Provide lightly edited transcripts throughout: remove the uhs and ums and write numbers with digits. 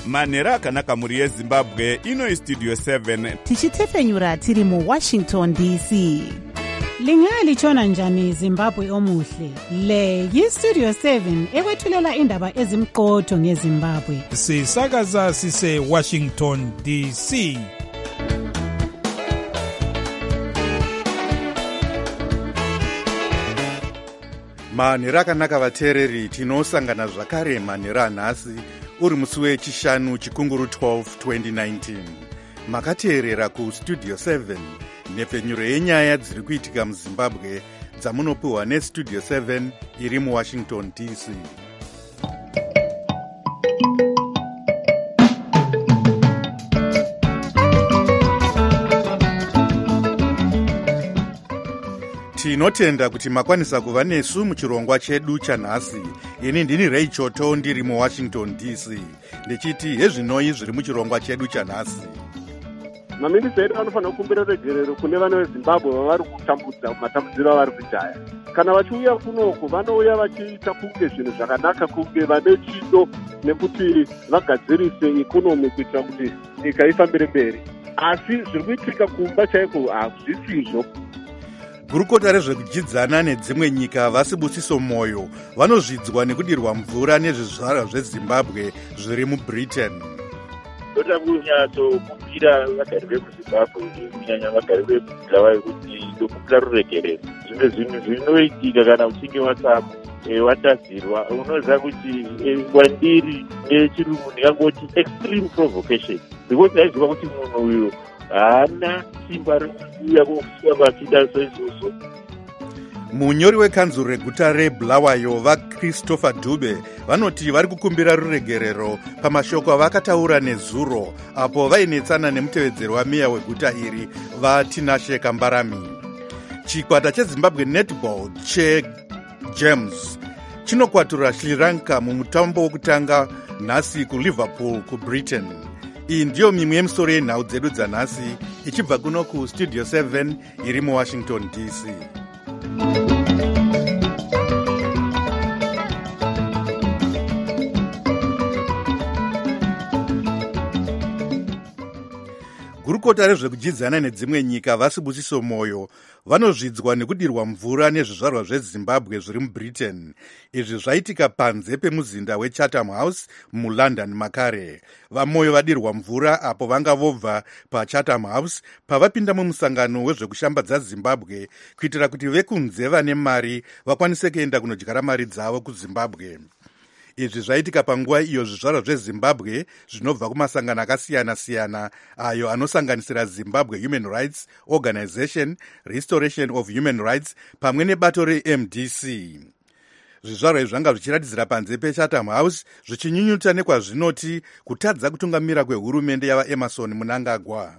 manhero akanaka mhuri yezimbabwe. Ino istudio 7 tichitefenyura tiri muWashington DC. Lingalitshona njani Zimbabwe omuhle? Le yiStudio 7 ekwethulela indaba ezimqotho ngeZimbabwe. Sisakaza sise Washington DC. manhero akanaka vateereri, tinosangana zvakare manhero anhasi uri musi wechishanu chikunguru 12 2019. makateerera kustudio 7 nhepfenyuro yenyaya dziri kuitika muzimbabwe dzamunopiwa nestudio 7 iri muwashington DC. tinotenda kuti makwanisa kuva nesu muchirongwa chedu chanhasi. ini ndini Ray Choto ndiri muwashington DC ndichiti hezvinoi zviri muchirongwa chedu chanhasi. maminista edu anofanira kukumbira regerero kune vana vezimbabwe vavari kutambudza matambudziro avari kujaya. kana vachiuya kunoku vanouya vachiita kunge zvinhu zvakanaka, kunge vane chido nekuti vagadzirise ikonomi kuitira kuti nyika ifambire mberi, asi zviri kuitika kumba chaiko hazvisizvo. gurukota rezvekudyidzana nedzimwe nyika vasibusiso moyo vanozvidzwa nekudirwa mvura nezvizvarwa zvezimbabwe zviri mubritain. toda kunyatsokumbira vagari vemuzimbabwe kunyanya vagari vemugava kuti dokumbira ruregerero. zvimwe zvinhu zvinoitika kana uchinge watadzirwa unoziva kuti kwandiri nechirungu ndingangoti extreme provocation, because ndaiziva kuti munhu uyu haana simba rekuuya kusuwa kwachida soizvozvo. munyori wekanzuro reguta rebulawayo vaChristopher Dube vanoti vari kukumbira ruregerero pamashoko avakataura nezuro apo vainetsana nemutevedzeri wameya weguta iri vaTinashe Kambarami. chikwata chezimbabwe netball cheGems chinokwatura Sri Lanka mumutambo wokutanga nhasi kuLiverpool kubritain. iyi ndiyo mimwe yemisoro yenhau dzedu dzanhasi ichibva kuno kustudio 7 iri muwashington DC. gurukota rezvekudyidzana nedzimwe nyika vasibusiso moyo vanozvidzwa nekudirwa mvura nezvizvarwa zvezimbabwe zviri mubritain. izvi zvaitika panze pemuzinda weChatham House mulondon makare. vamoyo vadirwa mvura apo vanga vobva paChatham House pavapinda mumusangano wezvekushambadza zimbabwe kuitira kuti vekunze vane mari vakwanise kuenda kunodyara mari dzavo kuzimbabwe. izvi zvaitika panguva iyo zvizvarwa zvezimbabwe zvinobva kumasangano akasiyana-siyana ayo anosanganisira Zimbabwe Human Rights Organization, Restoration of Human Rights pamwe nebato reMDC. zvizvarwa izvi zvanga zvichiratidzira panze peChatham House zvichinyunyuta nekwazvinoti kutadza kutungamira kwehurumende yavaEmerson Mnangagwa.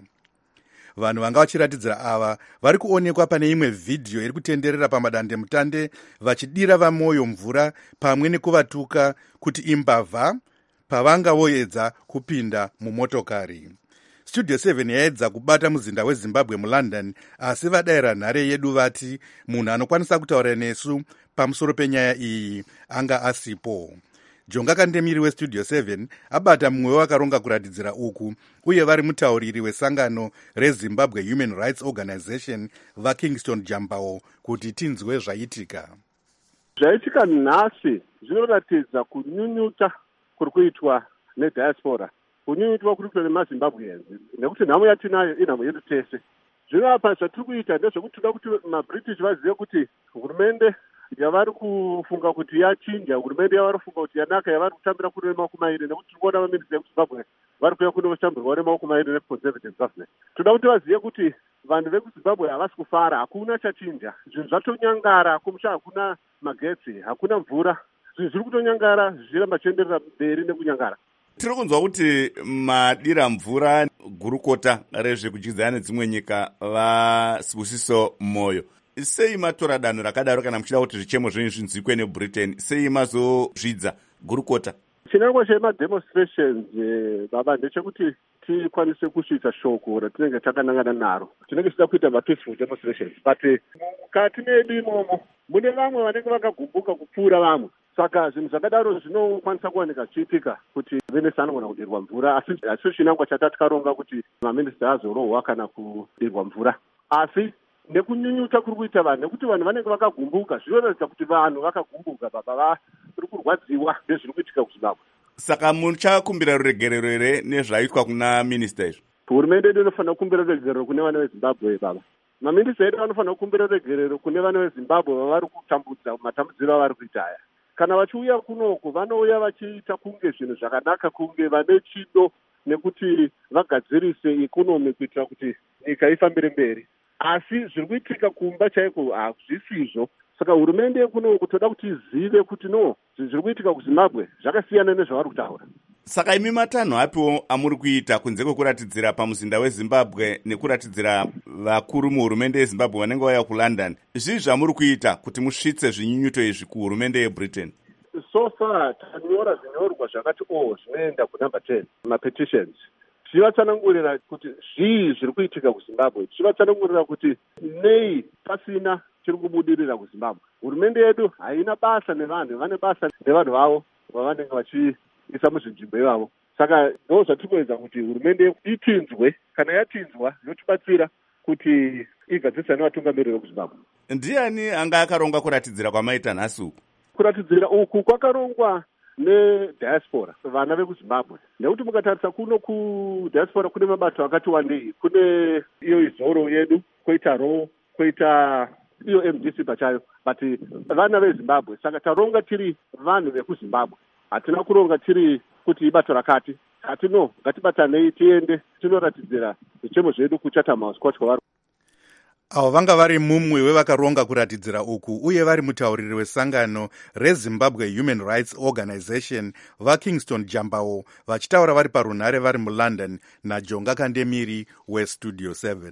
vanhu vanga vachiratidzira ava vari kuonekwa pane imwe vhidhiyo iri kutenderera pamadandemutande vachidira vamoyo mvura pamwe nekuvatuka kuti imbavha pavanga voedza kupinda mumotokari. studio 7 yaedza kubata muzinda wezimbabwe mulondon asi vadayira nhare yedu vati munhu anokwanisa kutaura nesu pamusoro penyaya iyi anga asipo. jonga kandemiri westudio 7 abata mumwe wakaronga kuratidzira uku uye vari mutauriri wesangano reZimbabwe Human Rights Organization vaKingston Jambao kuti tinzwe zvaitika. zvaitika nhasi zvinoratidza kunyunyuta kuri kuitwa nediaspora, kunyunyuta kuri kuitwa nemazimbabweans, nekuti nhamo yatinayo inhamo yedu tese. zvino apa zvatiri kuita ndezvekuti toda kuti mabritish vazive kuti hurumende yavari kufunga kuti yachinja, hurumende yavari kufunga kuti yanaka, yavari kutambira kune maoko mairi, nekuti tiri kuona vaminista vekuzimbabwe vari kuuya kuno vachitambirwa nemaoko mairi neconservative government. toda kuti vazive kuti vanhu vekuzimbabwe havasi kufara, hakuna chachinja. zvinhu zvatonyangara, kumusha hakuna magetsi, hakuna mvura, zvinhu zviri kutonyangara zvichiramba zvichienderera mberi nekunyangara. tiri kunzwa kuti madira mvura gurukota rezvekudyidzana nedzimwe nyika vasibusiso moyo, sei matora danho rakadaro kana muchida kuti zvichemo zvenyu zvinzwikwe nebritain? sei mazozvidza gurukota? chinangwa chemademonstrations baba ndechekuti tikwanise kusvitsa shoko ratinenge takanangana naro. tinenge tichida kuita mapeaceful demonstrations, but mukati medu imomo mune vamwe vanenge vakagumbuka kupfuura vamwe. saka zvinhu zvakadaro zvinokwanisa kuwanika zvichiitika kuti minista anogona kudirwa mvura, asi chinangwa chata tikaronga kuti maminista azorohwa kana kudirwa mvura. Asi nekunyunyuta kuri kuita vanhu, nekuti vanhu vanenge vakagumbuka, zvinoratidza kuti vanhu vakagumbuka baba vari kurwadziwa nezviri kuitika kuZimbabwe. Saka muchakumbira ruregerero here nezvaitwa kuna minista izvo? Hurumende yedu inofanira kukumbira ruregerero kune vana veZimbabwe baba. Maminista edu anofanira kukumbira ruregerero kune vana veZimbabwe vavari kutambudza matambudziro avari kuita aya. Kana vachiuya kunoku vanouya vachiita kunge zvinhu zvakanaka, kunge vane chido nekuti vagadzirise ikonomi kuitira kuti nyika ifambire mberi. Asi zviri kuitika kumba chaiko hazvisizvo. Saka hurumende yekunoku toda kuti izive kuti zviri kuitika kuZimbabwe zvakasiyana nezvavari kutaura. Saka imi matanho apiwo amuri kuita kunze kwekuratidzira pamuzinda weZimbabwe nekuratidzira vakuru muhurumende yeZimbabwe vanenge vauya kuLondon, zvii zvamuri kuita kuti musvitse zvinyunyuto izvi kuhurumende yeBritain? So far tanyora zvinyorwa zvakati zvinoenda kunumber 10 mapetitions, tichivatsanangurira kuti zvii zviri kuitika kuZimbabwe, tichivatsanangurira kuti nei pasina chiri kubudirira kuZimbabwe. Hurumende yedu haina basa nevanhu, vane basa nevanhu vavo vavanenge vachiisa muzvinzvimbo ivavo. Saka ndo zvatiri kuedza kuti hurumende itinzwe, kana yatinzwa yotibatsira kuti igadzisane nevatungamiriri vekuZimbabwe. Ndiani anga akaronga kuratidzira kwamaita nhasi uku? Kuratidzira uku kwakarongwa nediaspora, vana vekuZimbabwe. Nekuti mukatarisa kuno kudiaspora kune mabato akati wandei. Kune iyo izoro yedu, koita ro, koita iyo MDC pachayo, but vana veZimbabwe. Saka taronga tiri vanhu vekuZimbabwe. Hatina kuronga tiri kuti ibato rakati. Hatino, ngatibatanei tiende tinoratidzira zvichemo zvedu kuChatham House Court kwavari. Avo vanga vari mumwe wevakaronga kuratidzira uku uye vari mutauriri wesangano reZimbabwe Human Rights Organization vaKingston Jambawo vachitaura vari parunhare vari muLondon naJonga Kandemiri weStudio 7.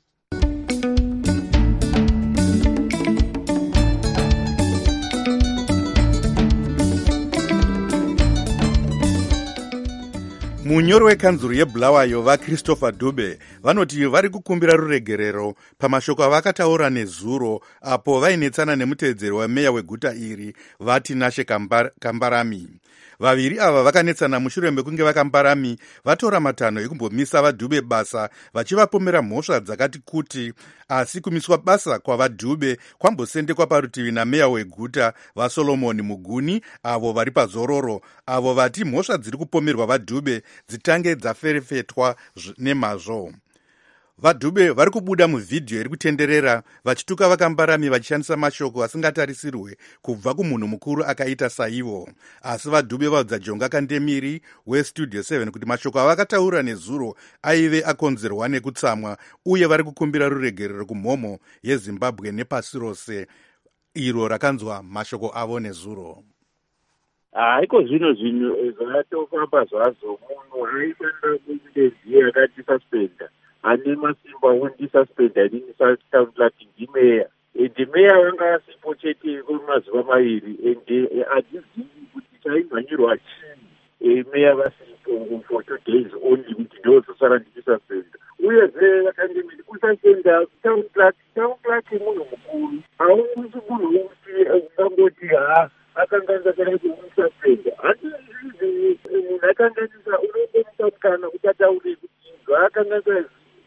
Munyori wekanzuru yeBulawayo vaChristopher Dube vanoti vari kukumbira ruregerero pamashoko avakataura nezuro apo vainetsana nemutevedzeri wameya weguta iri vaTinashe Kambarami. Vaviri ava vakanetsana mushure mekunge vaKambarami vatora matanho ekumbomisa vaDube basa vachivapomera mhosva dzakati kuti, asi kumiswa basa kwavaDube kwambosendekwa parutivi nameya weguta vaSolomon Muguni avo vari pazororo, avo vati mhosva dziri kupomerwa vaDube dzitange dzaferefetwa nemazvo. VaDube vari kubuda muvhidhiyo iri kutenderera vachituka vaKambarami vachishandisa mashoko asingatarisirwe kubva kumunhu mukuru akaita saivo. Asi vaDube vaudza Jonga Kandemiri weStudio 7 kuti mashoko avakataura nezuro aive akonzerwa nekutsamwa uye vari kukumbira ruregerero kumhomho yeZimbabwe nepasi rose iro rakanzwa mashoko avo nezuro. Haiko zvino zvinhu zvatofamba zvazvo, munhu aifanira kundeziya akati suspenda ane masimba ondisuspenda inini sataunilati ndimeya. Meya vanga asipo chete kwemazuva mairi ende hatizivi kuti chaimhanyirwa chii meya vasipo for 2 days only kuti ndozosara ndichisasuspenda. Uyezve vakandemiri kususpenda taunilati munhu mukuru, haungusi munhu wokuti ungangoti akanganisa kana kuti umususpenda. Hatizivi munhu akanganisa unongomupa mukana kuti ataure kuti zvaakanganisa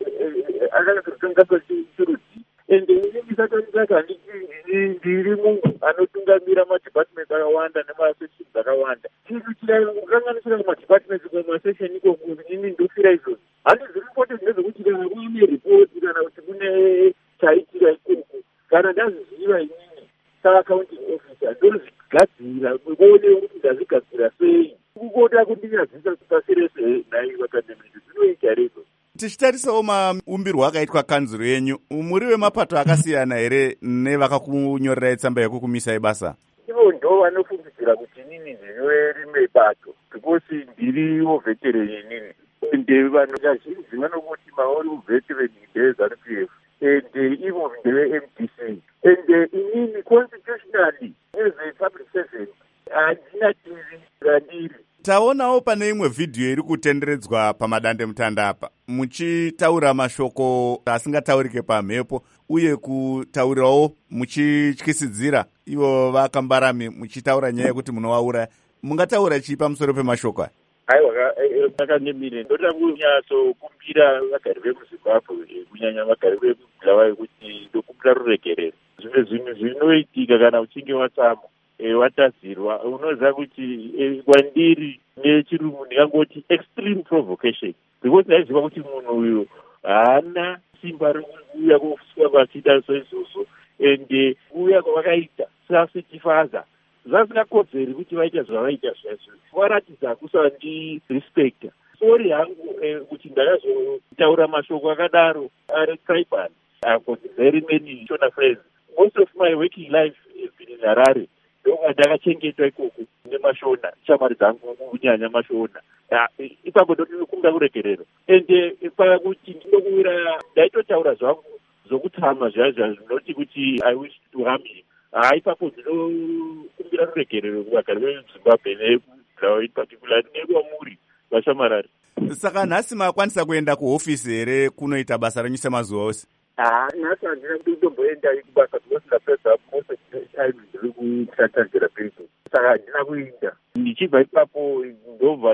akakangasa chirudzi. Ende inenge sakanisaka ndiri munhu anotungamira madhipatimenti akawanda nemasection akawanda. Chinhu chikakanganisira kumadhipatimenti kwemasection iko ini ndofira izvozvo. Handizvi ripoti ndezvekuti kana kuine ripoti kana kuti kune chaitika ikoko, kana ndaziziva inini saaccounting officer ndozvigadzira kuone kuti ndazvigadzira sei. Kukota kundinyadzisa pasi rese nai vakandemiri zvinoita rezo. Tichitarisawo maumbirwo akaitwa kanzuro yenyu, muri wemapato akasiyana here nevakakunyorerai tsamba yekukumisai basa? Ivo ndo vanofungidzira kuti inini ndiri rimwe bato, because ndiriwo veterani inini. Ende vanhu vazhinji vanongoti maori veterani ndeZANU-PF ende ivo ndeveMDC. Ende inini constitutionally as a public servant handina tiri randiri. Taonawo pane imwe vhidhiyo iri kutenderedzwa pamadandemutande apa muchitaura mashoko asingataurike pamhepo uye kutaurawo muchityisidzira. ivo vakambarami muchitaura nyaya yekuti munovauraya, mungataura chii pamusoro pemashoko aya? Aiwa, Akandemire, ndoda kunyatsokumbira vagari vemuZimbabwe, kunyanya vagari vemubulawayo, kuti ndokumbira ruregerero. Zvimwe zvinhu zvinoitika kana uchinge watsamwa watadzirwa, unoziva kuti kwandiri nechirungu ndingangoti extreme provocation, because ndaiziva kuti munhu uyu haana simba rekuuya kufuswa vachida soizvozvo, ende kuuya kwavakaita sasitifaza zvasingakodzeri kuti vaita zvavaita zvaizvo, varatidza kusandirespecta. Sori hangu kuti ndakazotaura mashoko akadaro ari tribal. I've got very many Shona friends. Most of my working life has been in Harare. Ndoka ndakachengetwa ikoko nemashona, shamwari dzangu kunyanya mashona. Ipapo ndinokumbira kuregerero. Ende pakuti ndinokuwira ndaitotaura zvangu zokutama zvinoti kuti I wish to harm him. Ipapo ndinokumbira ruregerero kuvagari veZimbabwe nebulawayo in particular nekwamuri vashamarari. Saka nhasi makwanisa kuenda kuhofisi here kunoita basa renyu semazuva ose? Nhasi handina kutomboenda kubasa kunosingapedza mose time ndiri kushatadzira pedu, saka handina kuenda. Ndichibva ipapo ndobva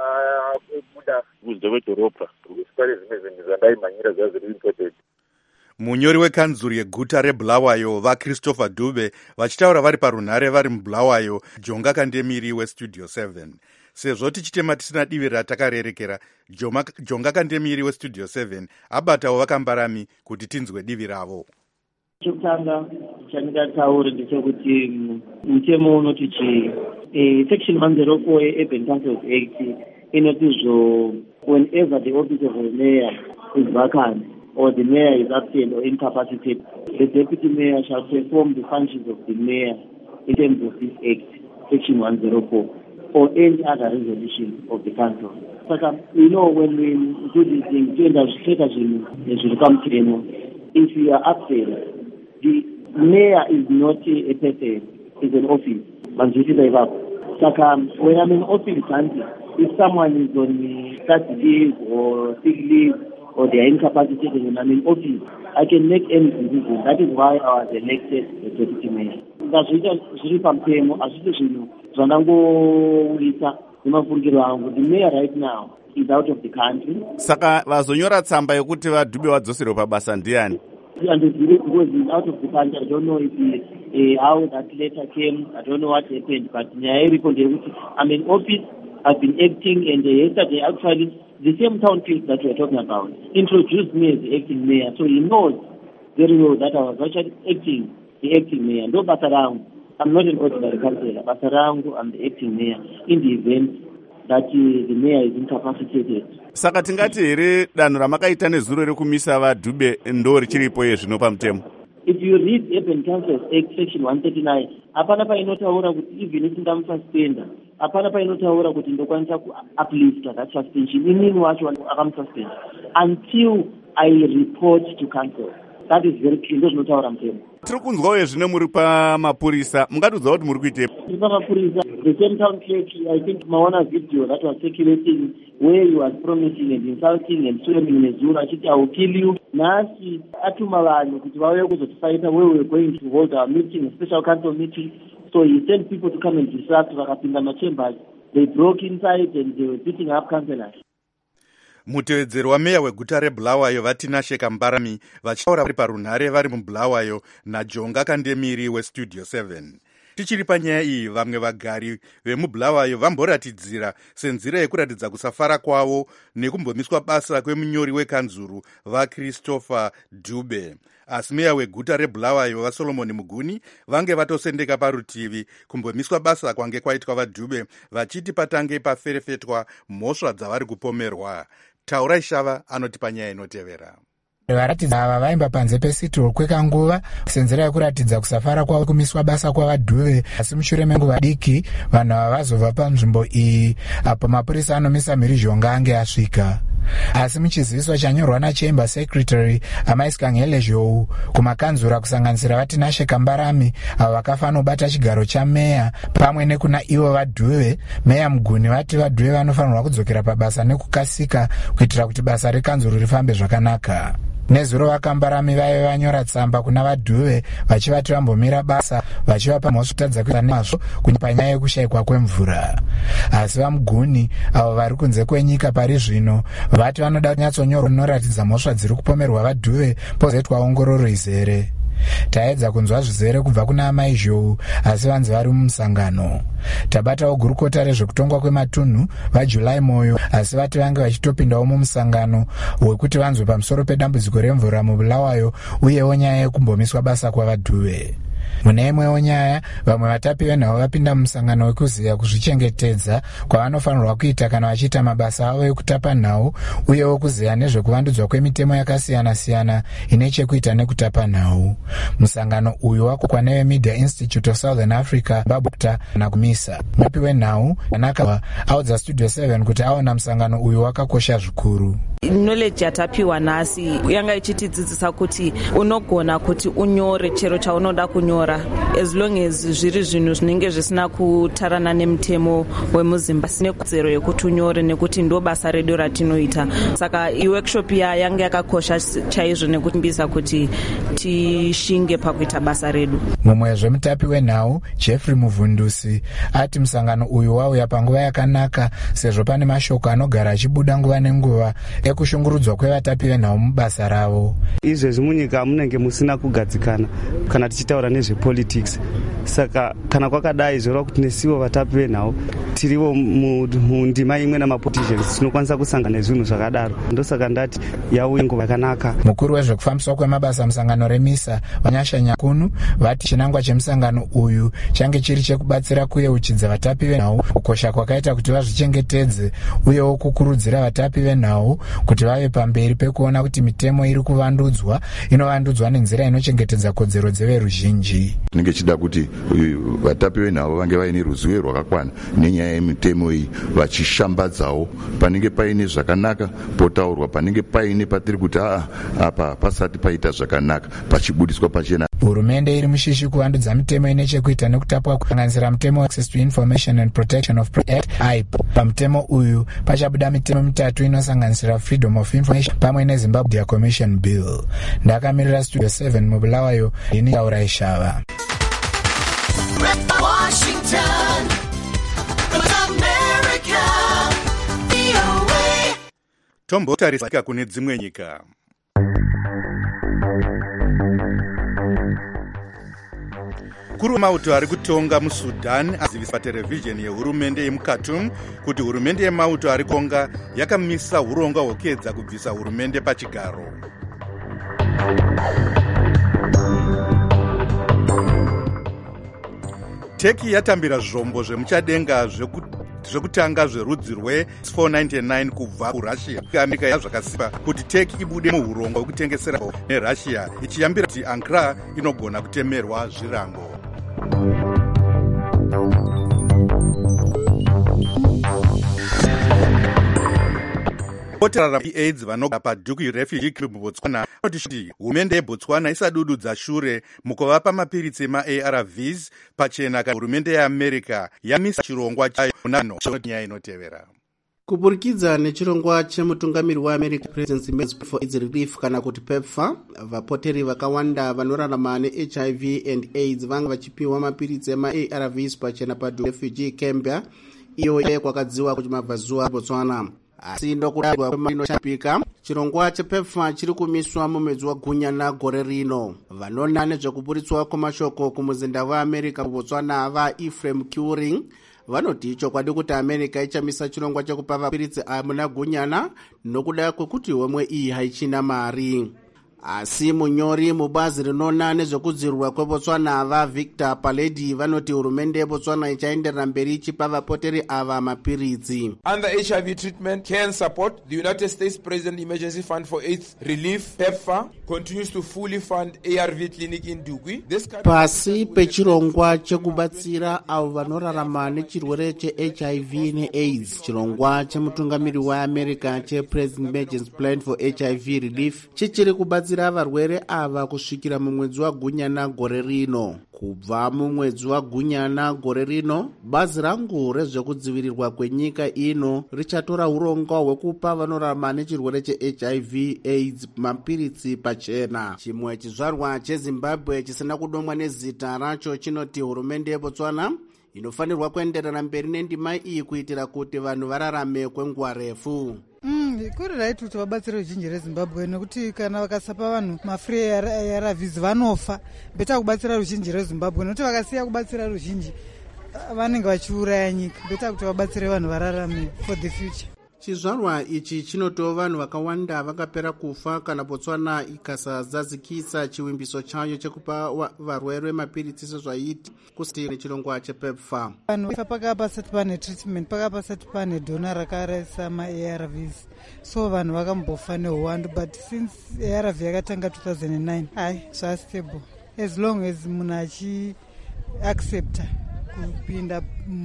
ndabuda kunze kwedhorobha kuti pane zvimwe zvinhu zvandaimhanyira zvazviri important. Munyori wekanzuru yeguta reBulawayo vaChristopher Dube vachitaura vari parunhare vari muBulawayo, Jonga Kandemiri weStudio 7. Sezvo tichitema tisina divi ratakarerekera, Jonga Kandemiri weStudio 7 abatawo vakambarami kuti tinzwe divi ravo. Chokutanga chandingataura ndechekuti mutemo unoti section 104 yeUrban Councils Act inotizvo whenever the office of the mayor is vacant or the mayor is absent or incapacitated, the deputy mayor shall perform the functions of the mayor in terms of this act, section 104, or any other resolution of the council. Saka, when we do these things, if you are absent, the mayor is not a person, is an office. Saka, when I'm in office, if someone is on study leave or sick leave, or they are incapacitated and I'm in office, I can make any decision. That is why I was elected the deputy mayor. The mayor right now is out of the country. Saka vazonyora tsamba yekuti vaDube vadzoserwe pabasa ndiani? And because he's out of the country, I don't know if how that letter came, I don't know what happened, but I'm in office, I've been acting, and yesterday actually the same town clerk that we're talking about introduced me as the acting mayor, so he knows very well that I was actually the acting mayor. No Basarang, I'm not an ordinary councillor. Basarang, I'm the acting mayor in the event that the mayor is incapacitated. Saka tingati here danho ramakaita nezuro rekumisa vaDube ndo richiripo zvino pamutemo. If you read Urban Councils Act section 139, hapana painotaura kuti even if ndamususpenda, hapana painotaura kuti ndokwanisa ku-uplifta that suspension. Inini wacho akamususpenda until I report to council. That is very clear. Ndozvinotaura mutemo. Tiri kunzwawo zvino muri pamapurisa, mungatudza kuti muri kuitepo? Tiri pamapurisa. The same town clerk, I think maona video that was circulating where he was promising and insulting and swearing nezuro achiti I will kill you. Nhasi atuma vanhu kuti vauye kuzotifaita where we were going to hold our meeting, a special council meeting. So he sent people to come and disrupt. Vakapinda machambers. They broke inside and they were beating up councillors. Mutevedzeri wameya weguta reBulawayo vaTinashe Kambarami vachitaura vari parunhare vari muBulawayo naJonga Kandemiri weStudio 7. Tichiri panyaya iyi, vamwe vagari vemuBulawayo vamboratidzira senzira yekuratidza kusafara kwavo nekumbomiswa basa kwemunyori wekanzuru vaChristopher Dube. Asi meya weguta reBulawayo vaSolomon Muguni vange vatosendeka parutivi kumbomiswa basa kwange kwaitwa vaDube, vachiti patange paferefetwa mhosva dzavari kupomerwa. Taura Ishava anoti panyaya inotevera. Varatidza ava vaimba panze pesitoro kwekanguva senzera yekuratidza kusafara kwavo kumiswa basa kwavaDube, asi mushure menguva diki vanhu ava vazobva panzvimbo iyi apo mapurisa anomisa mhirizhonga ange asvika. Asi muchiziviswa chanyorwa naChamber Secretary amaiskanghele zhou kumakanzura kusanganisira vaTinashe Kambarami avo vakafanobata chigaro chameya pamwe nekuna ivo vaDube, meya Muguni vati vaDube vanofanirwa kudzokera pabasa nekukasika kuitira kuti basa rekanzuru rifambe zvakanaka. nezuro vakambarami vaive vanyora tsamba kuna vadhuve vachivati vambomira basa vachivapa mhosvitadza kuita nemazvo panyaya yekushayikwa kwemvura. Asi vamuguni avo vari kunze kwenyika pari zvino vati vanoda kunyatsonyorwa rinoratidza mhosva dziri kupomerwa vadhuve pozoitwa ongororo izere. Taedza kunzwa zvizere kubva kuna amai zhou asi vanzi vari mumusangano. Tabatawo gurukota rezvekutongwa kwematunhu vaJulai Moyo asi vati vange vachitopindawo mumusangano wekuti vanzwe pamusoro pedambudziko remvura muBulawayo uyewo nyaya yekumbomiswa basa kwavadhuve. Mune imwewo nyaya vamwe vatapi venhau vapinda mumusangano wekuziya kuzvichengetedza kwavanofanirwa kuita kana vachiita mabasa avo ekutapa nhau uyewo kuziya nezvekuvandudzwa kwemitemo yakasiyana-siyana ine chekuita nekutapa nhau. Musangano uyu wakokwa neveMedia Institute of Southern Africa babukta nakumisa. Mupi wenhau anaka audza Studio 7 kuti aona musangano uyu wakakosha zvikuru. Knowledge yatapiwa nhasi yanga ichitidzidzisa kuti unogona kuti unyore chero chaunoda kunyora as long as zviri zvinhu zvinenge zvisina kutarana nemutemo wemuZimbabwe sine kodzero yekuti unyore nekuti ndo basa redu ratinoita. Saka workshop yanga yakakosha chaizvo nekumbisa kuti tishinge pakuita basa redu. Mumwe wezvemutapi wenhau Jeffrey Muvundusi ati musangano uyu wauya panguva yakanaka sezvo pane mashoko anogara achibuda nguva nenguva ekushungurudzwa kwevatapi venhau mubasa ravo. Izvezvi munyika munenge musina kugadzikana kana tichitaura nezvepolitics. Saka kana kwakadai zvoreva kuti nesiwo vatapi venhau tiriwo mundima imwe namapoliticians tinokwanisa kusangana nezvinhu zvakadaro. Ndosaka ndati yauya nguva yakanaka. Mukuru wezvekufambiswa kwemabasa musangano remisa Vanyasha Nyakunu vati chinangwa chemusangano uyu change chiri chekubatsira kuyeuchidza vatapi venhau kukosha kwakaita kuti vazvichengetedze uyewo kukurudzira vatapi venhau kuti vave pamberi pekuona kuti mitemo iri kuvandudzwa inovandudzwa nenzira inochengetedza kodzero dzeveruzhinji. Tinenge chida kuti vatapi venhau vange vaine ruzivo rwakakwana nenyaya yemitemo iyi vachishambadzawo panenge paine zvakanaka potaurwa panenge paine patiri kuti apa pasati paita zvakanaka pachibudiswa pachena. Hurumende iri mushishi kuvandudza mitemo ine chekuita nekutapwa kusanganisira mutemo Access to Information and Protection of Act (IP). Pamutemo uyu pachabuda mitemo mitatu inosanganisira Freedom of Information pamwe neZimbabwe Commission Bill. Ndakamirira Studio 7 muBulawayo ini Laura Ishava. Washington, America, VOA. Tombotarisika kune dzimwe nyika. Mukuru wemauto ari kutonga muSudan azivisa paterevhizheni yehurumende yemuKhartoum kuti hurumende yemauto ari kutonga yakamisa urongwa hwekuedza kubvisa hurumende pachigaro. Turkey yatambira zvombo zvemuchadenga zvekutanga zverudzi rwe-499 kubva kuRussia. Amerika yazvakasimba kuti Turkey ibude muurongwa hwekutengesera neRussia ichiyambira kuti Ankara inogona kutemerwa zvirango. Potarara AIDS vanogara paDuku Refugee Camp muBotswana kuti hurumende yeBotswana isadududza shure mukuvapa mapiritsi ema-ARVs pachena kana hurumende yeAmerica yamisa chirongwa chayo munano nyaya inotevera. Kuburikidza nechirongwa chemutungamiri weAmerica President's Measures for AIDS Relief kana kuti PEPFAR, vapoteri vakawanda vanorarama neHIV and AIDS vanga vachipiwa mapiritsi ema-ARVs pachena paDuku Refugee Camp iyo kwakadziwa kuti mabvazuva Botswana. Asi ndokudaiwa kweminochapika chirongwa chePEPFAR chiri kumiswa mumwedzi waGunyana gore rino. Vanona nezvekuburitswa kwamashoko kumuzinda weAmerica muBotswana vaEphraim Curing vanoti chokwadi kuti America ichamisa chirongwa chekupa mapiritsi muna Gunyana nokuda kwekuti homwe iyi haichina mari. Asi munyori mubazi rinona nezvekudzivirwa kweBotswana vaVictor Paledi vanoti hurumende yeBotswana ichaenderera mberi ichipa vapoteri ava mapiritsi. Under HIV treatment can support, the United States President Emergency Fund for AIDS Relief PEPFAR continues to fully fund ARV clinic in Dugwi. Pasi pechirongwa chekubatsira avo vanorarama nechirwere cheHIV neAIDS, chirongwa chemutungamiri weAmerica chePresident Emergency Plan for HIV Relief chichiri kubatsira kubatsira varwere ava kusvikira mumwedzi waGunyana gore rino. Kubva mumwedzi waGunyana gore rino, bazi rangu rezvekudzivirirwa kwenyika ino richatora urongwa hwekupa vanorarama nechirwere cheHIV AIDS mapiritsi pachena. Chimwe chizvarwa cheZimbabwe chisina kudomwa nezita racho chinoti hurumende yeBotswana inofanirwa kuenderera mberi nendima iyi kuitira kuti vanhu vararame kwenguva refu. Kuri raiti kuti vabatsire ruzhinji reZimbabwe, nekuti kana vakasapa vanhu mafree ARVs vanofa. Beta kubatsira ruzhinji reZimbabwe, nekuti vakasiya kubatsira ruzhinji vanenge vachiuraya nyika. Beta kuti vabatsire vanhu vararame for the future. Chizvarwa ichi chinotova vanhu vakawanda vakapera kufa kana Botswana ikasazadzikisa chivimbiso chayo chekupa varwere mapiritsi sezvaiti kusiti nechirongwa chePEPFAR. Vanhu vafa pakava pasati pane treatment, pakava pasati pane dona rakaraisa maARVs, so vanhu vakambofa neuwandu, but since ARV yakatanga 2009 hai zvastable as long as munhu achiaccepta kupinda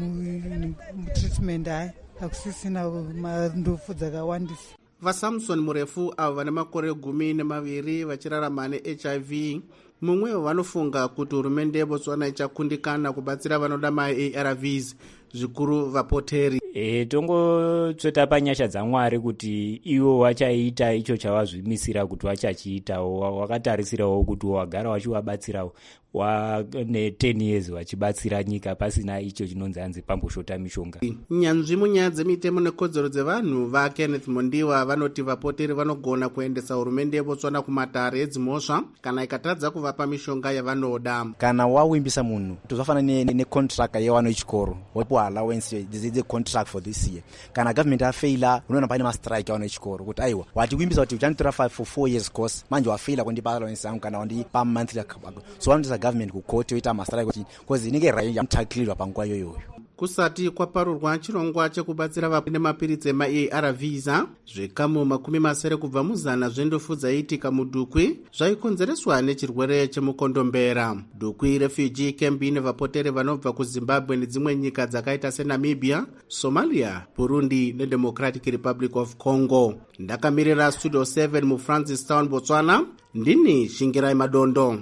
mutreatment hai hakusisina mandufu dzakawandisa. VaSamson murefu avo vane makore 12 vachirarama neHIV, mumwe vanofunga kuti hurumende yeBotswana ichakundikana kubatsira vanoda maARVs, zvikuru vapoteri. Tongotsveta panyasha dzaMwari kuti ivo vachaita icho chavazvimisira kuti vachachiitawo. Wakatarisirawo kuti wagara wachivabatsirawo ne 10 years vachibatsira nyika pasina icho chinonzi hanzi pamboshota mishonga. Nyanzvi munyaya dzemitemo nekodzero dzevanhu vaKenneth Mondiwa vanoti vapoteri vanogona kuendesa hurumende yeBotswana kumatare edzimhosva kana ikatadza kuvapa mishonga yavanoda. Kana wawimbisa munhu tozofanana necontract yevana vechikoro wopiwa allowance the contract for this year. Kana government afaila unoona pane mastrike yevana vechikoro kuti aiwa watiwimbisa kuti uchanditora 5 for 4 years course manje wafaila kundipa allowance yangu kana wandipa monthly, so vanoisa government kucourt yoita mastrike kuti cause inenge yamutakilirwa panguva iyoyo. Kusati kwaparurwa chirongwa chekubatsira vapine mapiritsi emaARVs, zvekamu 70 kubva muzana zvendofu dzaitika mudukwi zvaikonzereswa nechirwere chemukondombera. Dukwi refugee camp ine vapoteri vanobva kuZimbabwe nedzimwe nyika dzakaita seNamibia, Somalia, Burundi neDemocratic Republic of Congo. Ndakamirira Studio 7 muFrancistown, Botswana, ndini Shingirai Madondo.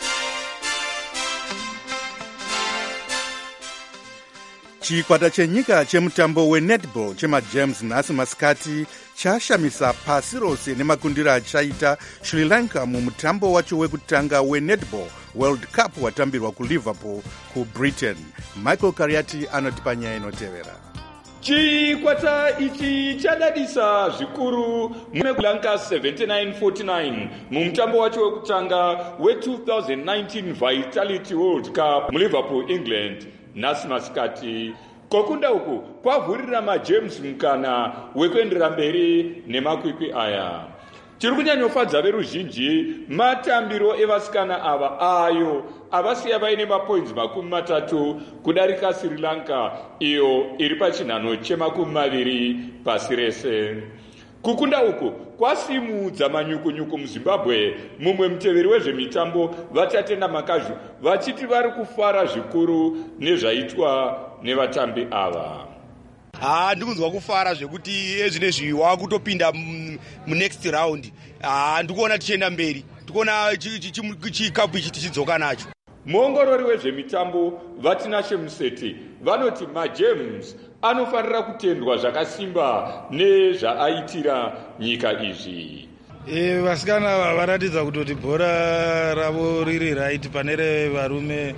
Chikwata chenyika chemutambo wenetball chemaGems nhasi masikati chashamisa pasi rose nemakundiro achaita Sri Lanka mumutambo wacho wekutanga wenetball World Cup watambirwa kuLiverpool kuBritain. Michael Kariati anotipa nyaya inotevera. Chikwata ichi chadadisa zvikuru mune Lanka 79-49 mumutambo wacho wekutanga we2019 Vitality World Cup muLiverpool, England. Nhasi masikati kokunda uku kwavhurira maJems mukana wekuendera mberi nemakwikwi aya. Chiri kunyanyofadza veruzhinji matambiro evasikana ava ayo avasiya vaine mapoints 30 kudarika Sri Lanka iyo iri pachinhano che20 pasi rese. Kukunda uku kwasimudza manyukunyuku muZimbabwe. Mumwe muteveri wezvemitambo vatatenda makazhu vachiti vari kufara zvikuru nezvaitwa nevatambi ava. Ndikunzwa kufara zvekuti ezvinezvi wakutopinda munext round. Ndikuona tichienda mberi, tikuona chikapu ichi tichidzoka nacho. Muongorori wezvemitambo Vatinashe Museti vanoti maJems anofanira kutendwa zvakasimba nezvaaitira nyika izvi. Vasikana varatidza kutoti bhora ravo riri right pane revarume,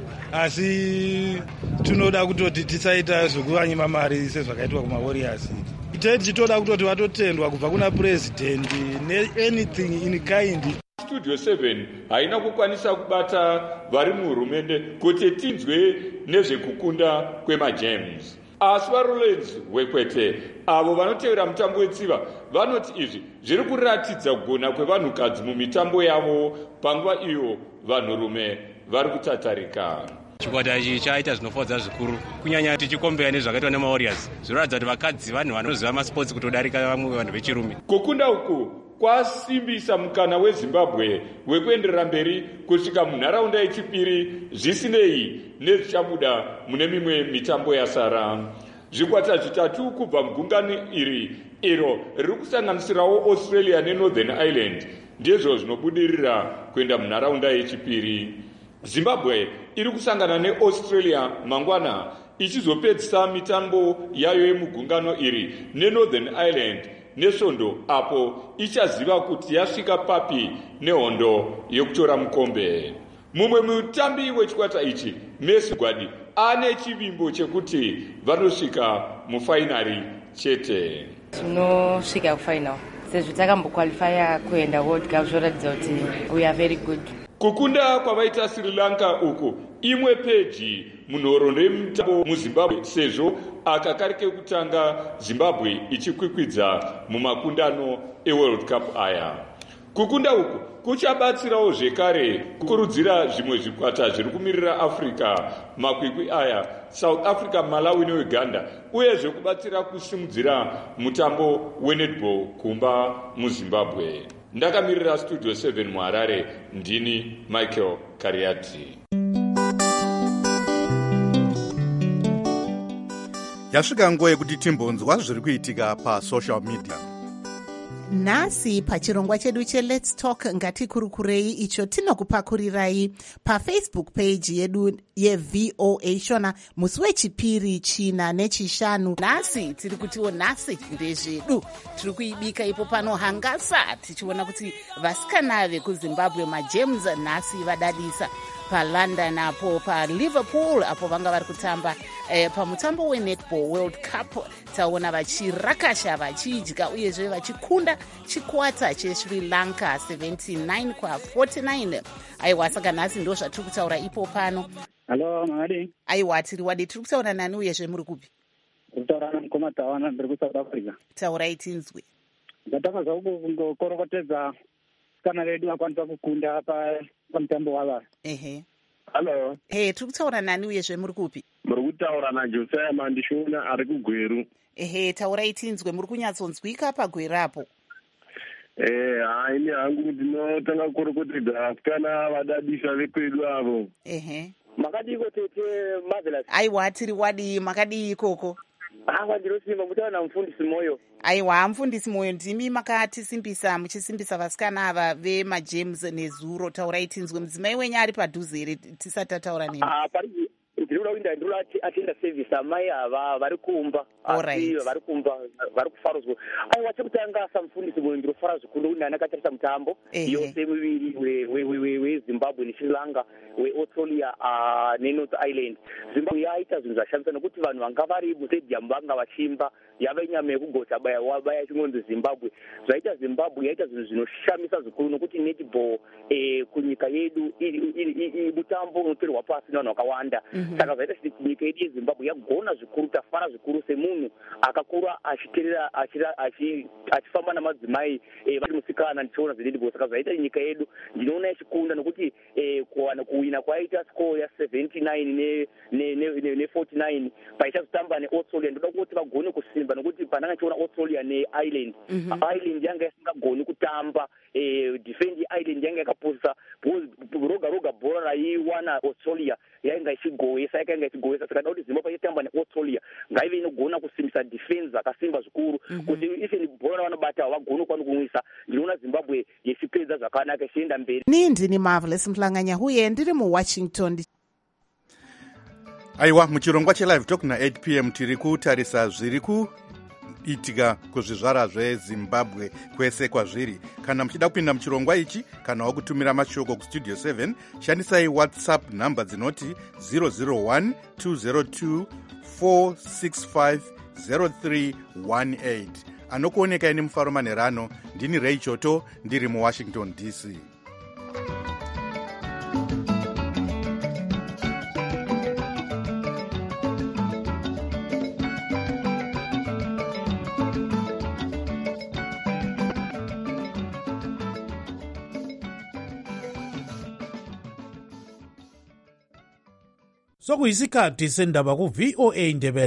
asi tinoda kutoti tisaita zvekuvanyima mari sezvakaitwa kumaWarriors. Tichitoda kutoti vatotendwa kubva kuna president ne-anything in kind. Studio 7 haina kukwanisa kubata vari muhurumende kuti tinzwe nezvekukunda kwemaJems. Asi vaRowlands wekwete avo vanotevera mutambo wetsiva vanoti izvi zviri kuratidza kugona kwevanhukadzi mumitambo yavo panguva iyo vanhurume vari kutatarika. Chikwata ichi chaita zvinofadza zvikuru kunyanya tichikombera nezvakaitwa nemaWarriors. Zvinoratidza kuti vakadzi vanhu vanoziva masports kutodarika vamwe vanhu vechirume. Kukunda uku kwasimbisa mukana weZimbabwe wekuenderera mberi kusvika munharaunda yechipiri zvisinei nezvichabuda mune mimwe mitambo yasara. Zvikwata zvitatu kubva mugungano iro riri kusanganisirawo Australia neNorthern Ireland ndizvo zvinobudirira kuenda munharaunda yechipiri. Zimbabwe iri kusangana neAustralia mangwana ichizopedzisa mitambo yayo yemugungano iri neNorthern Ireland nesvondo, apo ichaziva kuti yasvika papi nehondo yekutora mukombe. Mumwe mutambi wechikwata ichi, Messi Gwadi, ane chivimbo chekuti vanosvika mufainari chete. Tinosvika kufainal sezvo takambokwalifya kuenda World Cup, zvoratidza kuti we are very good. Kukunda kwavaita Sri Lanka uku imwe peji munhoroondo yemutambo muZimbabwe, sezvo aka kari kekutanga Zimbabwe ichikwikwidza mumakundano eWorld Cup aya. Kukunda uku kuchabatsirawo zvekare kukurudzira zvimwe zvikwata zviri kumirira Africa makwikwi aya, South Africa, Malawi neUganda, uyezve kubatsira kusimudzira mutambo wenetball kumba muZimbabwe. Ndakamirira Studio 7 muHarare, ndini Michael Kariati. Yasvika nguva yekuti timbonzwa zviri kuitika pasocial media. Nhasi pachirongwa chedu cheLet's Talk ngatikurukurei icho tinokupakurirai pafacebook page yedu yeVOA Shona musi wechipiri, china nechishanu. Nhasi tiri kutiwo nhasi ndezvedu, tiri kuibika ipo pano hangasa, tichiona kuti vasikana vekuZimbabwe maGems nhasi vadadisa paLondon apo paLiverpool apo vanga vari kutamba pamutambo wenetball World Cup. Taona vachirakasha vachidya uyezve vachikunda chikwata cheSri Lanka 79-49. Aiwa, saka nhasi ndo zvatiri kutaura ipo pano. Halo, Mwari. Aiwa, tiri wadi, tiri kutaura nani uyezve muri kupi? Kutaura namukoma Tawana, ndiri kuSouth Africa. Taurai tinzwe. Ndatakazva kungokorokotedza kana redu vakwanisa kukunda pamutambo wava. Ehe. Halo. Tiri kutaura nani uyezve muri kupi? Muri kutaura naJosiah Mandishona ari kuGweru. Ehe, taurai tinzwe, muri kunyatsonzwika paGweru apo. Ini hangu ndinotanga kukorokotedza kana vadadisa vekwedu avo. Ehe. Makadiko tete Marvelous. Aiwa, tiri wadi, makadii ikoko? Ndinosimba mutaura namufundisi Moyo. Aiwa, mufundisi Moyo, ndimi makatisimbisa muchisimbisa vasikana ava vemaGems nezuro. Taurai tinzwe, mudzimai wenyu ari padhuze here tisati tataura nemi? Ndinoda kuenda ndiro atenda service amai ava vari kumba. Asi vari kumba vari kufarudzwa. Aiwa, chekutanga samufundisi Moyo ndinofara zvikuru kuti anakatarisa mutambo yose miviri weZimbabwe neSri Lanka, weAustralia neNorth Ireland. Zimbabwe yaita zvinhu zvashamisa nekuti vanhu vanga vari mustadium vanga vachimba, yava nyama yekugota wabaya chingonzi Zimbabwe. Zvaita Zimbabwe yaita zvinhu zvinoshamisa zvikuru nokuti netball kunyika yedu mutambo unotorwa pasi nevanhu vakawanda. Saka zvaita kuti nyika yedu yeZimbabwe yagona zvikuru, tafara zvikuru semunhu akakura achiterera achifamba namadzimai vari musikana ndichiona zvenetball. Saka zvaita nyika yedu ndinoona ichikunda nokuti kuwina kwaita score ya 79 ne49 paichazotamba neAustralia. Ndoda kuti vagone kusimba nokuti pandanga chiona Australia neIreland, Ireland yanga isingagoni kutamba, defend Ireland yanga yakaposa roga bhora raiwana Australia yanga ichigoesa. Saka kuti Zimbabwe yatamba neAustralia ngaive inogona kusimbisa defense akasimba zvikuru kuti ifeni bhora ravanobata vagone kwano kumwisa. Ndinoona Zimbabwe yechipedza zvakanaka ichienda mberi. Ndini Marvelous Mhlanganya huye ndiri muWashington. Aiwa, muchirongwa cheLive Talk na 8 p.m. tiri kutarisa zviri kuitika kuzvizvara zveZimbabwe kwese kwazviri. Kana muchida kupinda muchirongwa ichi kana wakutumira mashoko kuStudio 7, shandisai WhatsApp namba dzinoti 001 202 465 0318. Anokuoneka ini Mufaro Manerano, ndini Ray Choto, ndiri muWashington DC. Sokuyisikhathi sendaba kuVOA Ndebele.